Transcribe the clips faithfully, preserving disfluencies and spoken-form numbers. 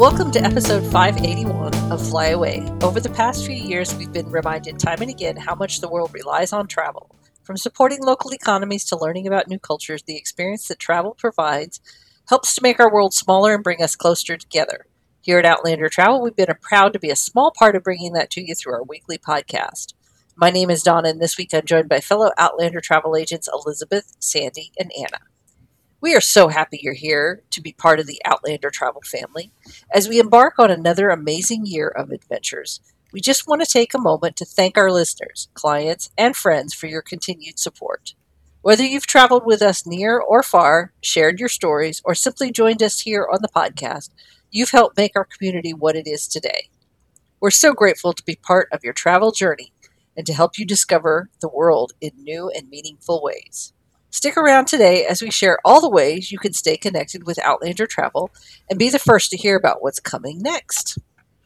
Welcome to episode five eighty-one of Fly Away. Over the past few years, we've been reminded time and again how much the world relies on travel. From supporting local economies to learning about new cultures, the experience that travel provides helps to make our world smaller and bring us closer together. Here at Outlander Travel, we've been proud to be a small part of bringing that to you through our weekly podcast. My name is Donna, and this week I'm joined by fellow Outlander travel agents Elizabeth, Sandy, and Anna. We are so happy you're here to be part of the Outlander Travel family. As we embark on another amazing year of adventures, we just want to take a moment to thank our listeners, clients, and friends for your continued support. Whether you've traveled with us near or far, shared your stories, or simply joined us here on the podcast, you've helped make our community what it is today. We're so grateful to be part of your travel journey and to help you discover the world in new and meaningful ways. Stick around today as we share all the ways you can stay connected with Outlander Travel and be the first to hear about what's coming next.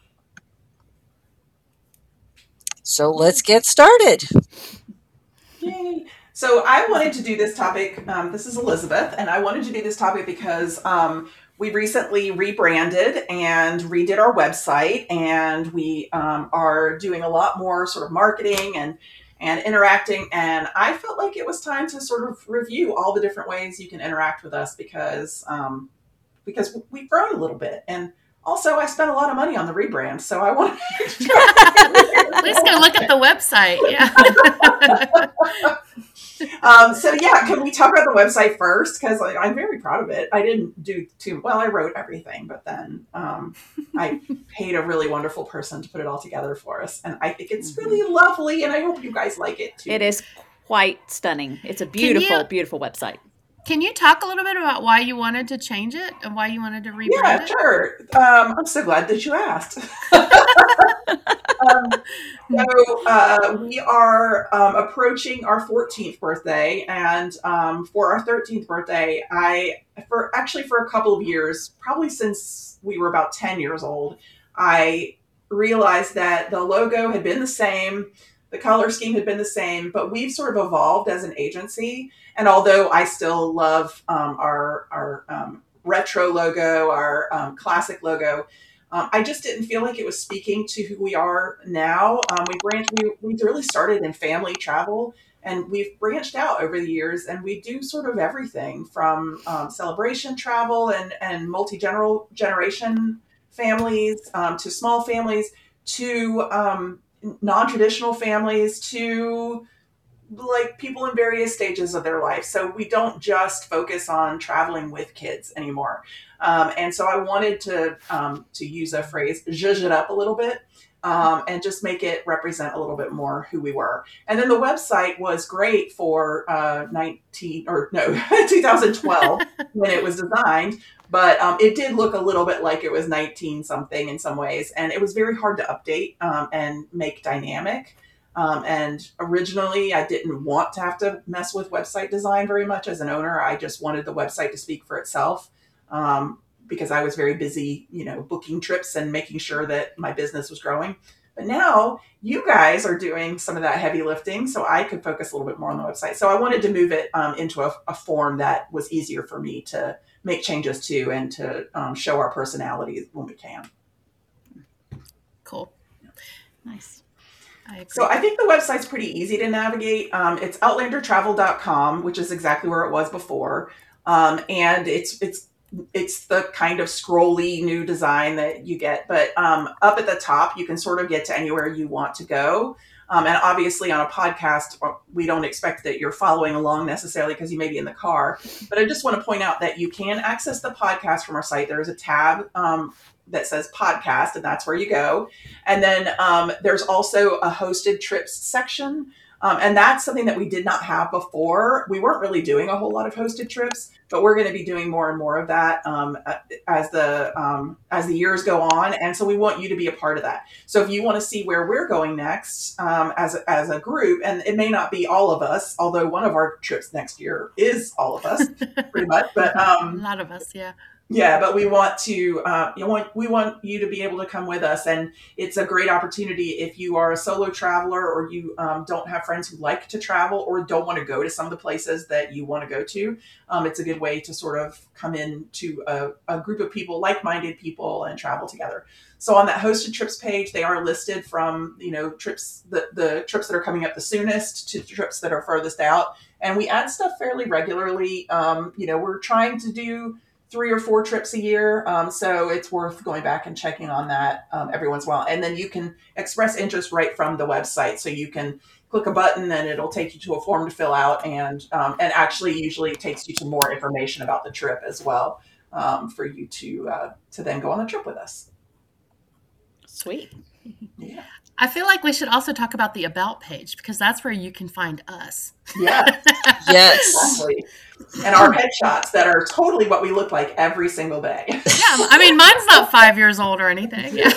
So let's get started. Yay. So I wanted to do this topic. Um, this is Elizabeth, and I wanted to do this topic because um, we recently rebranded and redid our website, and we um, are doing a lot more sort of marketing and and interacting. And I felt like it was time to sort of review all the different ways you can interact with us because, um, because we've grown a little bit. And also I spent a lot of money on the rebrand. So I wanted to try. Please go look at the website. Yeah. um, so yeah, can we talk about the website first? Because like, I'm very proud of it. I didn't do too well. I wrote everything, but then um, I paid a really wonderful person to put it all together for us, and I think it's really lovely. And I hope you guys like it too. It is quite stunning. It's a beautiful, you, beautiful website. Can you talk a little bit about why you wanted to change it and why you wanted to rebrand yeah, it? Yeah, sure. Um, I'm so glad that you asked. um, so uh, we are um, approaching our fourteenth birthday, and um, for our thirteenth birthday, I, for actually for a couple of years, probably since we were about ten years old, I realized that the logo had been the same, the color scheme had been the same, but we've sort of evolved as an agency. And although I still love um, our our um, retro logo, our um, classic logo, um, I just didn't feel like it was speaking to who we are now. Um, we branched, we we really started in family travel, and we've branched out over the years, and we do sort of everything from um, celebration travel and and multi generation families um, to small families to um, non-traditional families to like people in various stages of their life. So we don't just focus on traveling with kids anymore. Um, and so I wanted to um, to use a phrase, zhuzh it up a little bit, um, and just make it represent a little bit more who we were. And then the website was great for uh, nineteen or no twenty twelve when it was designed, but um, it did look a little bit like it was nineteen something in some ways, and it was very hard to update um, and make dynamic. Um, and originally, I didn't want to have to mess with website design very much as an owner. I just wanted the website to speak for itself um, because I was very busy, you know, booking trips and making sure that my business was growing. But now you guys are doing some of that heavy lifting, so I could focus a little bit more on the website. So I wanted to move it um, into a, a form that was easier for me to make changes to and to um, show our personalities when we can. Cool. Nice. I so I think the website's pretty easy to navigate. Um, it's outlander travel dot com, which is exactly where it was before. Um, and it's it's it's the kind of scrolly new design that you get. But um, up at the top, you can sort of get to anywhere you want to go. Um, and obviously on a podcast, we don't expect that you're following along necessarily because you may be in the car. But I just want to point out that you can access the podcast from our site. There's a tab um, that says podcast, and that's where you go. And then um, there's also a hosted trips section. Um, and that's something that we did not have before. We weren't really doing a whole lot of hosted trips, but we're going to be doing more and more of that um, as the um, as the years go on. And so we want you to be a part of that. So if you want to see where we're going next um, as, a, as a group, and it may not be all of us, although one of our trips next year is all of us, pretty much. But um, a lot of us, yeah. Yeah, but we want to, uh, you want, we want you to be able to come with us. And it's a great opportunity if you are a solo traveler or you um, don't have friends who like to travel or don't want to go to some of the places that you want to go to. Um, it's a good way to sort of come in to a, a group of people, like-minded people, and travel together. So on that hosted trips page, they are listed from, you know, trips, the, the trips that are coming up the soonest to trips that are furthest out. And we add stuff fairly regularly. Um, you know, we're trying to do three or four trips a year. Um, so it's worth going back and checking on that um, every once in a while. And then you can express interest right from the website. So you can click a button and it'll take you to a form to fill out. And, um, and actually usually it takes you to more information about the trip as well um, for you to, uh, to then go on the trip with us. Sweet. Yeah. I feel like we should also talk about the About page because that's where you can find us. Yeah. Yes. Exactly. And our headshots that are totally what we look like every single day. Yeah, I mean, mine's not five years old or anything. Yeah.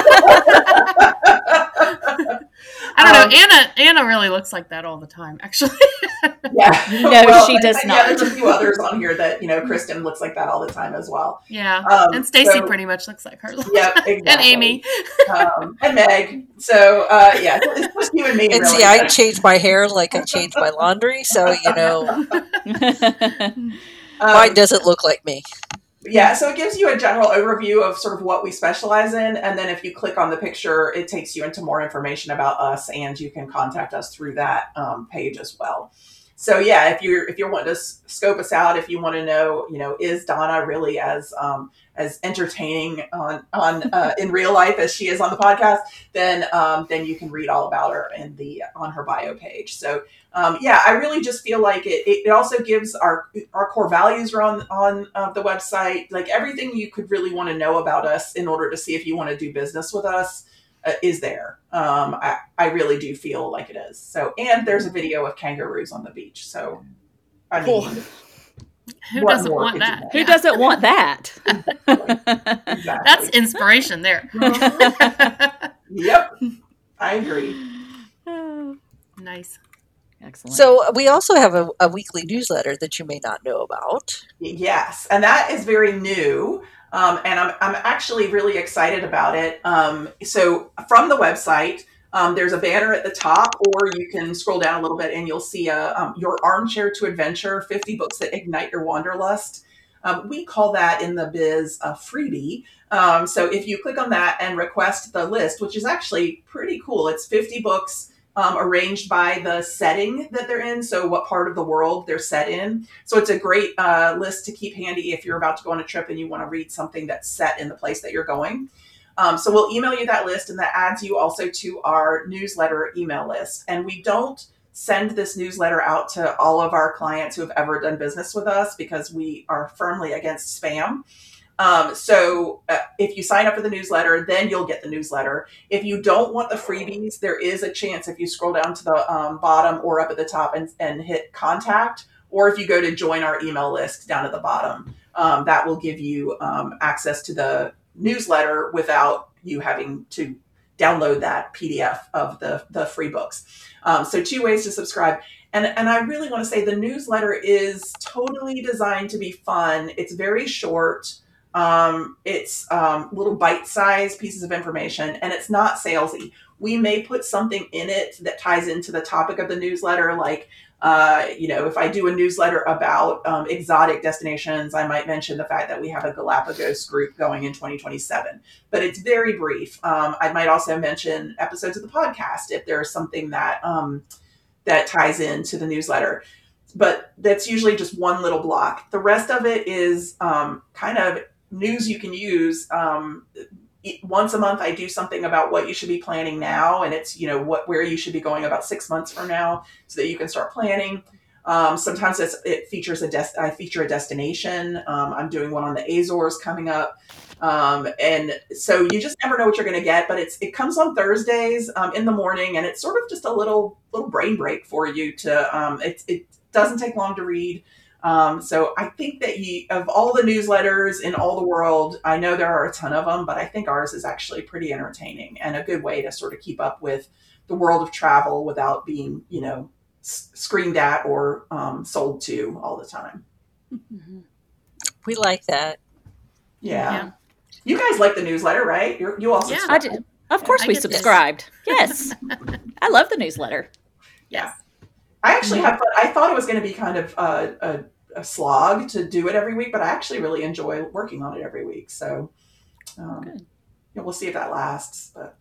I don't know. Um, Anna Anna really looks like that all the time, actually. Yeah. No, Well, she does and, not. Yeah, there's a few others on here that, you know, Kristen looks like that all the time as well. Yeah. Um, and Stacy so- pretty much looks like her. Yeah, exactly. And Amy. Um, and Meg. So, uh, yeah, it's just you and me. And really. see, I change my hair like I change my laundry, so you know, Um, mine doesn't look like me. Yeah, so it gives you a general overview of sort of what we specialize in. And then if you click on the picture, it takes you into more information about us, and you can contact us through that um, page as well. So yeah, if you're if you're wanting to s- scope us out, if you want to know, you know, is Donna really as um, as entertaining on on uh, in real life as she is on the podcast, then um, then you can read all about her in the on her bio page. So um, yeah, I really just feel like it. It, it also gives our our core values are on on uh, the website, like everything you could really want to know about us in order to see if you want to do business with us. Uh, is there. Um, I, I really do feel like it is. So, and there's a video of kangaroos on the beach. So, I mean, Cool. Who what doesn't more want could you that? want? Who doesn't want that? Exactly. That's inspiration there. Yep. I agree. Oh, Nice. excellent. So we also have a, a weekly newsletter that you may not know about. Yes, and that is very new. Um, and I'm, I'm actually really excited about it. Um, so from the website, um, there's a banner at the top, or you can scroll down a little bit and you'll see a, um, your Armchair to Adventure, fifty books that ignite your wanderlust. Um, we call that in the biz a freebie. Um, so if you click on that and request the list, which is actually pretty cool, it's fifty books Um, arranged by the setting that they're in. So what part of the world they're set in. So it's a great uh, list to keep handy if you're about to go on a trip and you want to read something that's set in the place that you're going. Um, so we'll email you that list, and that adds you also to our newsletter email list. And we don't send this newsletter out to all of our clients who have ever done business with us because we are firmly against spam. Um, so uh, if you sign up for the newsletter, then you'll get the newsletter. If you don't want the freebies, there is a chance if you scroll down to the um, bottom or up at the top and, and hit contact, or if you go to join our email list down at the bottom, um, that will give you um, access to the newsletter without you having to download that P D F of the, the free books. Um, so two ways to subscribe. And, and I really want to say the newsletter is totally designed to be fun. It's very short. Um, it's um, little bite-sized pieces of information, and it's not salesy. We may put something in it that ties into the topic of the newsletter. Like, uh, you know, if I do a newsletter about um, exotic destinations, I might mention the fact that we have a Galapagos group going in twenty twenty-seven, but it's very brief. Um, I might also mention episodes of the podcast if there's something that, um, that ties into the newsletter. But that's usually just one little block. The rest of it is um, kind of news you can use. Um, once a month, I do something about what you should be planning now. And it's, you know, what, where you should be going about six months from now so that you can start planning. Um, sometimes it's, it features a, des- I feature a destination. Um, I'm doing one on the Azores coming up. Um, and so you just never know what you're going to get, but it's, it comes on Thursdays um, in the morning, and it's sort of just a little, little brain break for you to, um, it, it doesn't take long to read. Um, so I think that you, of all the newsletters in all the world, I know there are a ton of them, but I think ours is actually pretty entertaining and a good way to sort of keep up with the world of travel without being, you know, s- screamed at or um, sold to all the time. We like that. Yeah. Yeah. You guys like the newsletter, right? You're, you also Yeah. I do. Of course I we get this. subscribed. Yes. I love the newsletter. Yeah. I actually Mhm. have fun. I thought it was going to be kind of a, a, a slog to do it every week, but I actually really enjoy working on it every week. So um, Good. yeah, we'll see if that lasts. But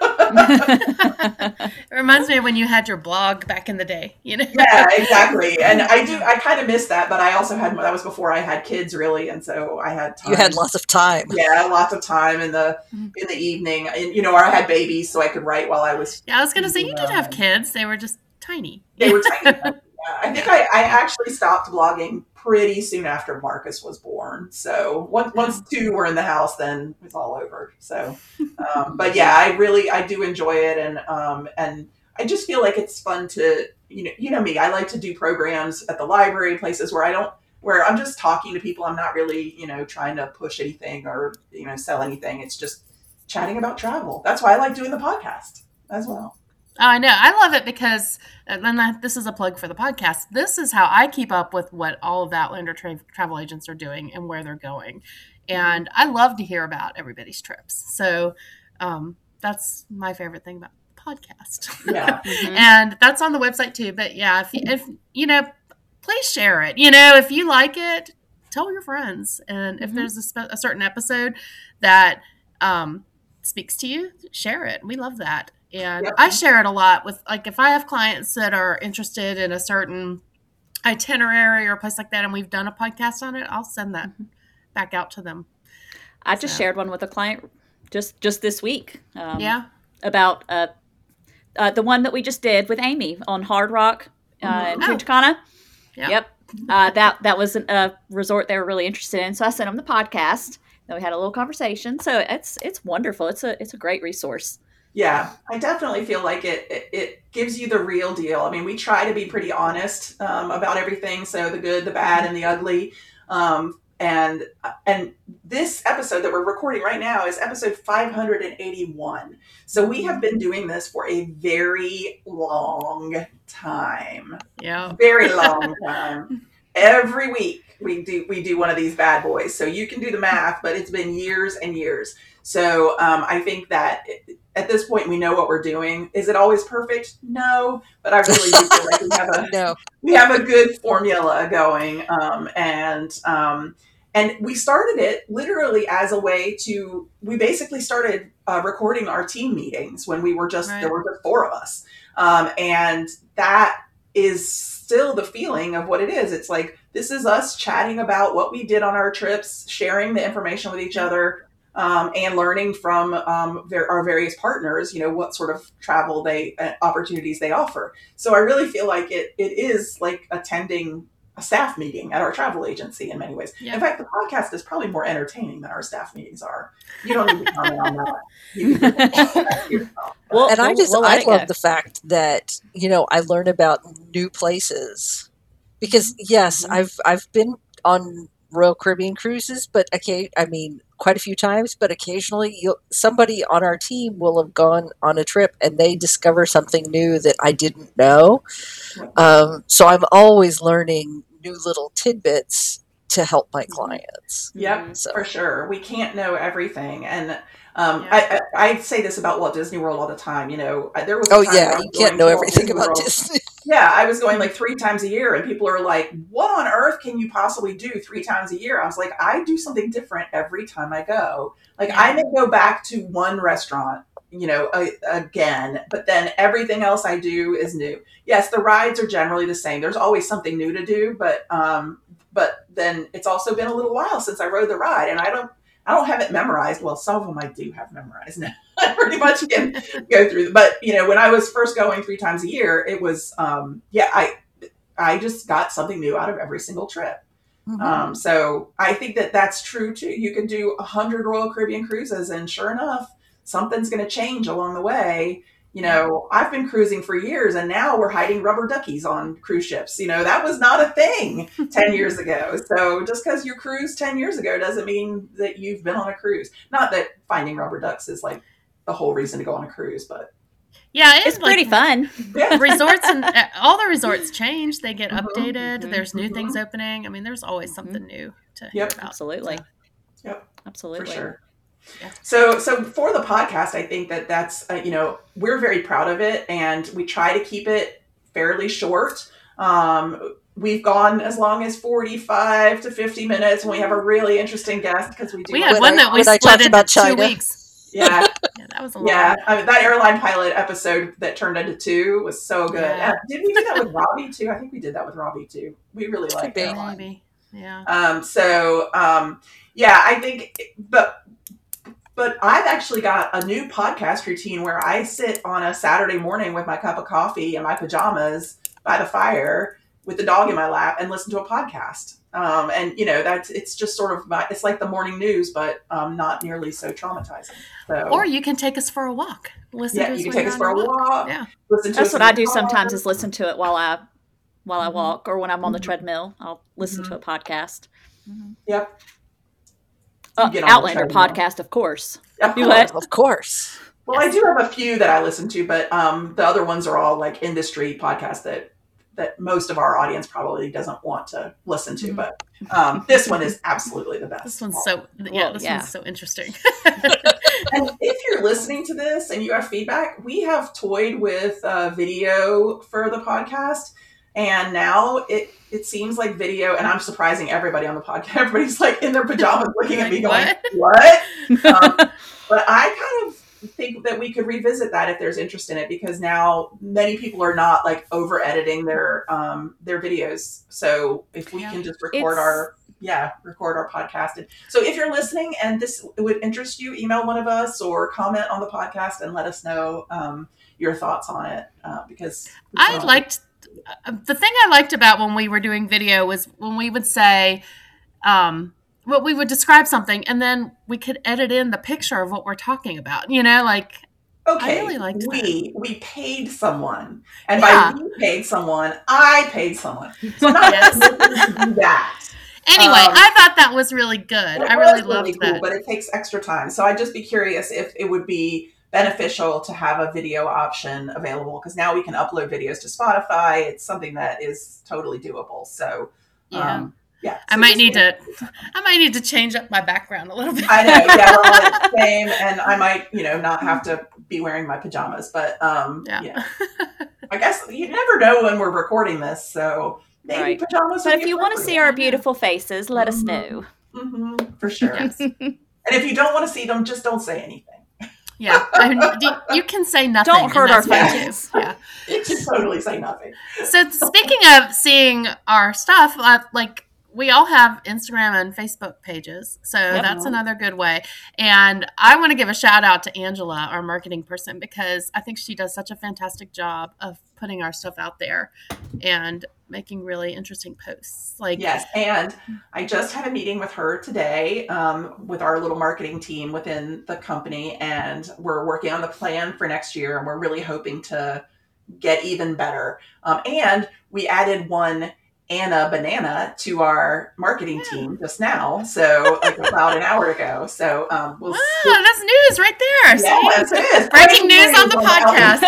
It reminds me of when you had your blog back in the day, you know? yeah, exactly. And I do. I kind of miss that, but I also had that was before I had kids, really, and so I had time. You had lots of time. Yeah, lots of time in the in the evening, and you know, or I had babies, so I could write while I was. Yeah, I was going to say, you did Um, have kids. They were just tiny. They were tiny. Yeah, I think I, I actually stopped blogging pretty soon after Marcus was born. So once once two were in the house, then it was all over. So, um, but yeah, I really I do enjoy it, and um, and I just feel like it's fun to you know you know me. I like to do programs at the library, places where I don't where I'm just talking to people. I'm not really you know trying to push anything or you know sell anything. It's just chatting about travel. That's why I like doing the podcast as well. Oh, I know. I love it because, and that, this is a plug for the podcast. This is how I keep up with what all of the Outlander tra- travel agents are doing and where they're going. And I love to hear about everybody's trips. So um, that's my favorite thing about the podcast. Yeah. Mhm. And that's on the website too. But yeah, if, if, you know, please share it. You know, if you like it, tell your friends. And if Mhm. there's a, spe- a certain episode that um, speaks to you, share it. We love that. And Yep. I share it a lot with, like, if I have clients that are interested in a certain itinerary or a place like that, and we've done a podcast on it, I'll send that Mhm. back out to them. I just So. shared one with a client just just this week. Um, Yeah. About uh, uh, the one that we just did with Amy on Hard Rock uh, in Oh. Punta Cana. Yeah. Yep. Uh, that that was an, a resort they were really interested in, so I sent them the podcast. Then we had a little conversation. So it's it's wonderful. It's a it's a great resource. Yeah, I definitely feel like it, it it gives you the real deal. I mean, we try to be pretty honest um, about everything, so the good, the bad, and the ugly. Um, and and this episode that we're recording right now is episode five hundred eighty-one. So we have been doing this for a very long time. Yeah. Very long time. Every week we do we do one of these bad boys. So you can do the math, but it's been years and years. So um, I think that at this point we know what we're doing. Is it always perfect? No, but I really do feel like we have a No. we have a good formula going, um, and um, and we started it literally as a way to. We basically started uh, recording our team meetings when we were just Right. there were just four of us, um, and that is still the feeling of what it is. It's like this is us chatting about what we did on our trips, sharing the information with each other. Um, and learning from um, ver- our various partners, you know, what sort of travel they uh, opportunities they offer. So I really feel like it it is like attending a staff meeting at our travel agency in many ways. Yeah. In fact, the podcast is probably more entertaining than our staff meetings are. You don't need to comment on that. You can podcast yourself. Well, And I we'll- just we'll let I it love go. the fact that, you know, I learn about new places. Because yes, Mhm. I've I've been on Royal Caribbean cruises, but okay, I mean quite a few times, but occasionally you'll, somebody on our team will have gone on a trip and they discover something new that I didn't know. Um, so I'm always learning new little tidbits to help my clients. Yep, Mhm. So for sure. We can't know everything, and um, Yeah. I, I I say this about Walt Disney World all the time. You know, there was a Oh time yeah, when I you was can't going know to Walt everything Disney about World. Disney. Yeah, I was going like three times a year, and people are like, "What on earth can you possibly do three times a year?" I was like, "I do something different every time I go. Like, I may go back to one restaurant, you know, a, again, but then everything else I do is new. Yes, the rides are generally the same. There's always something new to do, but um, but then it's also been a little while since I rode the ride, and I don't." I don't have it memorized. Well, some of them I do have memorized now. I pretty much can go through. But you know, when I was first going three times a year, it was um, yeah. I I just got something new out of every single trip. Mhm. Um, so I think that that's true too. You can do a hundred Royal Caribbean cruises, and sure enough, something's going to change along the way. You know, I've been cruising for years, and now we're hiding rubber duckies on cruise ships. You know, that was not a thing ten years ago. So just because you cruised ten years ago doesn't mean that you've been on a cruise. Not that finding rubber ducks is like the whole reason to go on a cruise, but Yeah, It's pretty fun. yeah. Resorts and uh, all the resorts change. They get Mhm, updated. mhm, There's new mhm. things opening. I mean, there's always Mhm. something new to Yep. hear about. Absolutely. Yep. Absolutely. For sure. Yeah. So, so for the podcast, I think that that's, uh, you know, we're very proud of it, and we try to keep it fairly short. Um, we've gone as long as forty-five to fifty minutes when we have a really interesting guest, because we do. We had When one I- that we when I split talked into about two China. weeks. Yeah. Yeah, that was a lot. Yeah. I mean, that airline pilot episode that turned into two was so good. Yeah. Uh, did we do that with Robbie too? I think we did that with Robbie too. We really like be. airline. Maybe. Yeah. Um, so, um, yeah, I think, but, but I've actually got a new podcast routine where I sit on a Saturday morning with my cup of coffee and my pajamas by the fire with the dog in my lap and listen to a podcast. Um, and you know, that's, it's just sort of my, it's like the morning news, but, um, not nearly so traumatizing. So, Or you can take us for a walk. Listen yeah, to us you can when take you're us on for a your walk. Yeah. Listen to That's us what in I the do car. sometimes, is listen to it while I while I Mhm. walk, or when I'm on the Mhm. treadmill, I'll listen Mhm. to a podcast. Yep. Uh, You get on the Outlander treadmill. podcast, of course. Of You course. what? Of course. Well, I do have a few that I listen to, but um, the other ones are all like industry podcasts that that most of our audience probably doesn't want to listen to. Mhm. But um, this one is absolutely the best. This one's so yeah. Well, This yeah. one's so interesting. And if you're listening to this and you have feedback, we have toyed with uh, video for the podcast. And now it, it seems like video, and I'm surprising everybody on the podcast. Everybody's like in their pajamas looking at me going, What? what? Um, but I kind of think that we could revisit that if there's interest in it, because now many people are not like over editing their um, their videos. So if we Yeah. can just record It's- our yeah record our podcast. And so if you're listening and this would interest you, email one of us or comment on the podcast and let us know um, your thoughts on it, uh, because I liked uh, the thing I liked about when we were doing video was when we would say, um, well, we would describe something and then we could edit in the picture of what we're talking about. You know, like okay, I really liked we we paid someone, and Yeah. by we paid someone, I paid someone. So not Yes. just do that. anyway. Um, I thought that was really good. It I really was loved cool, that. but it takes extra time. So I'd just be curious if it would be beneficial to have a video option available, because now we can upload videos to Spotify. It's something that is totally doable. So Yeah. um, yeah, I so might just- need to. I might need to change up my background a little bit. I know, yeah, well, same, and I might, you know, not have to be wearing my pajamas, but um, Yeah. yeah. I guess you never know when we're recording this, so maybe Right. pajamas. But if you want to see our beautiful faces, let us Mhm. know. hmm for sure. Yes. And if you don't want to see them, just don't say anything. Yeah. I mean, you, you can say nothing. Don't and hurt our that's fine, feelings. too. Yeah. You can totally say nothing. So speaking of seeing our stuff, uh, like we all have Instagram and Facebook pages. So Yep. that's another good way. And I want to give a shout out to Angela, our marketing person, because I think she does such a fantastic job of putting our stuff out there and making really interesting posts. Like, Yes, and I just had a meeting with her today um, with our little marketing team within the company, and we're working on the plan for next year, and we're really hoping to get even better. Um, and we added one Anna Banana to our marketing team just now, so like about an hour ago. So um, we'll wow, that's news right there. See? yes, it is. Breaking news on the podcast.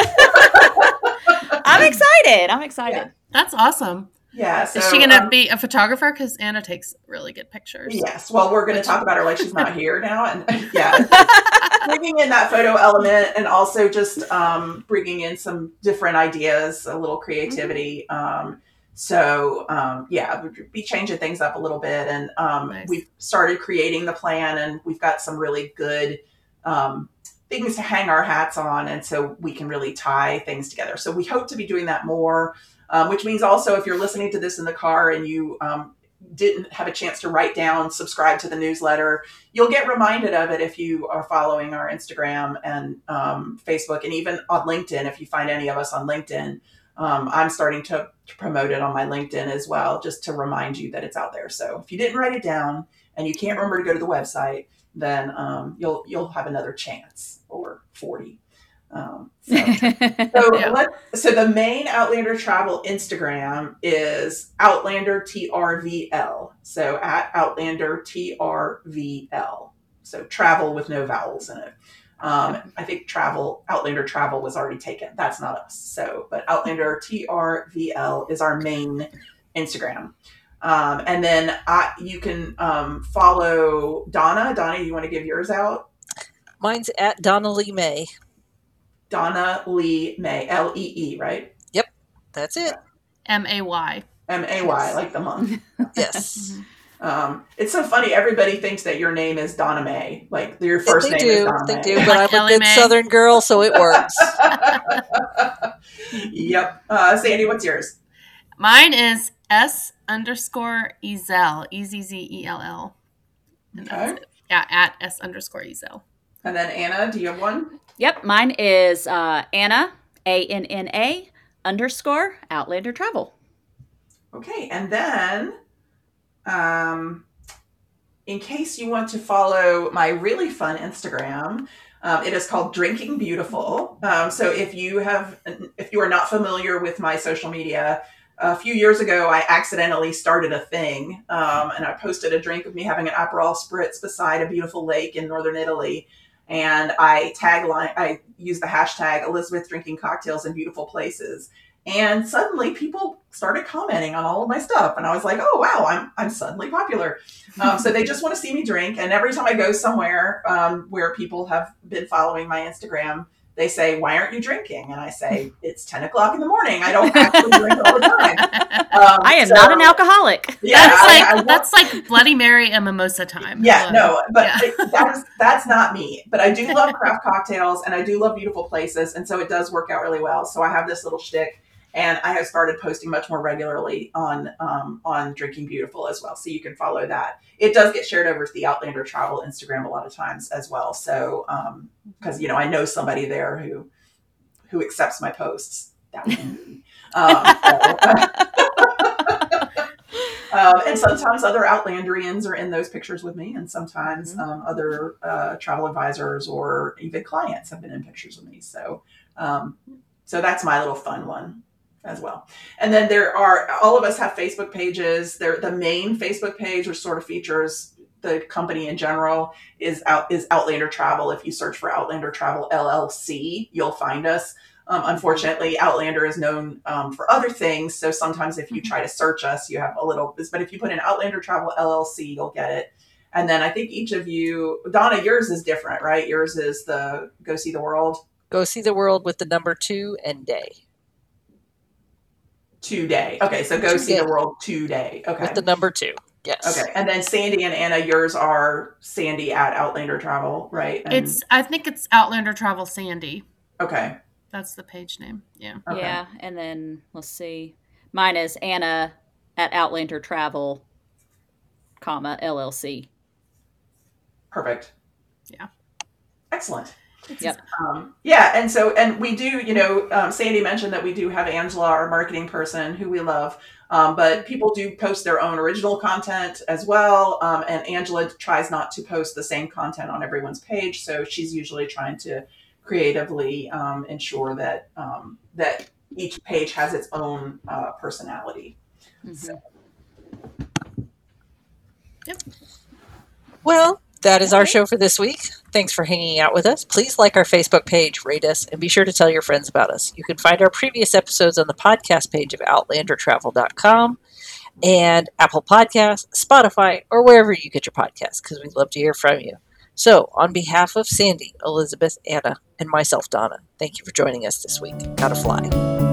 I'm excited. I'm excited. Yeah. That's awesome. Yeah. So, Is she going to um, be a photographer? Because Anna takes really good pictures. Yes. Well, we're going to talk about her like she's not here now, and yeah, bringing in that photo element, and also just um, bringing in some different ideas, a little creativity. Um, so um, yeah, we'll be changing things up a little bit, and um, Nice. we've started creating the plan, and we've got some really good um, things to hang our hats on, and so we can really tie things together. So we hope to be doing that more. Um, which means also if you're listening to this in the car and you um, didn't have a chance to write down, subscribe to the newsletter, you'll get reminded of it if you are following our Instagram and um, Facebook, and even on LinkedIn. If you find any of us on LinkedIn, um, I'm starting to, to promote it on my LinkedIn as well, just to remind you that it's out there. So if you didn't write it down and you can't remember to go to the website, then um, you'll you'll have another chance, or forty. Um, so. So, Yeah. let, so the main Outlander Travel Instagram is Outlander T R V L. So at Outlander T R V L. So travel with no vowels in it. Um, I think travel, Outlander Travel was already taken. That's not us. So, but Outlander T R V L is our main Instagram. Um, and then I, you can um, follow Donna. Donna, you want to give yours out? Mine's at Donna Lee May. Donna Lee May, L E E, right? Yep, that's it. M A Y. M A Y, like the month. Yes. Um, it's so funny. Everybody thinks that your name is Donna May. Like your first they name do, is Donna they May. do, but Like I'm a Ellie good Mae. Southern girl, so it works. Yep. Uh, Sandy, what's yours? Mine is S underscore Ezel. E Z Z E L L. And that's Okay. it. Yeah, at S underscore Ezel. And then Anna, do you have one? Yep, mine is uh, Anna, A N N A, underscore Outlander Travel. Okay. And then, um, in case you want to follow my really fun Instagram, um, it is called Drinking Beautiful. Um, so if you have, if you are not familiar with my social media, a few years ago, I accidentally started a thing, um, and I posted a drink of me having an Aperol spritz beside a beautiful lake in northern Italy. And I tagline, I used the hashtag Elizabeth drinking cocktails in beautiful places. And suddenly people started commenting on all of my stuff. And I was like, oh, wow, I'm, I'm suddenly popular. Um, so they just want to see me drink. And every time I go somewhere um, where people have been following my Instagram, they say, why aren't you drinking? And I say, it's ten o'clock in the morning. I don't actually drink all the time. Um, I am so- not an alcoholic. Yeah, That's I- like I won't- that's like Bloody Mary and mimosa time. Yeah, Love no, it. but Yeah. it- that's that's not me. But I do love craft cocktails and I do love beautiful places, and so it does work out really well. So I have this little shtick, and I have started posting much more regularly on um, on Drinking Beautiful as well. So you can follow that. It does get shared over to the Outlander Travel Instagram a lot of times as well. So because you know I know somebody there who who accepts my posts. That would be me. Um, so, Um, and sometimes other Outlanderians are in those pictures with me, and sometimes um, other uh, travel advisors or even clients have been in pictures with me. So, um, so that's my little fun one as well. And then there are all of us have Facebook pages. There, the main Facebook page, which sort of features the company in general, is out is Outlander Travel. If you search for Outlander Travel L L C, you'll find us. Um, unfortunately, Outlander is known um, for other things. So sometimes if you try to search us, you have a little, but if you put in Outlander Travel L L C, you'll get it. And then I think each of you, Donna, yours is different, right? Yours is the Go See the World Go See the World with the number two and day. today. Okay. So Go See Today. the World today. Okay. With the number two. Yes. Okay. And then Sandy and Anna, yours are Sandy at Outlander Travel, right? And, It's I think it's Outlander Travel Sandy. okay. That's the page name. Yeah. Okay. Yeah, and then let's see. Mine is Anna at Outlander Travel, comma L L C. Perfect. Yeah. Excellent. Yep. Um, yeah, and so, and we do, you know, um, Sandy mentioned that we do have Angela, our marketing person, who we love, um, but people do post their own original content as well, um, and Angela tries not to post the same content on everyone's page, so she's usually trying to creatively um, ensure that um, that each page has its own uh, personality. Mhm. So- Well, that is our show for this week. Thanks for hanging out with us. Please like our Facebook page, rate us, and be sure to tell your friends about us. You can find our previous episodes on the podcast page of outlander travel dot com and Apple Podcasts, Spotify, or wherever you get your podcasts, because we'd love to hear from you. So, on behalf of Sandy, Elizabeth, Anna, and myself, Donna, thank you for joining us this week. Gotta fly.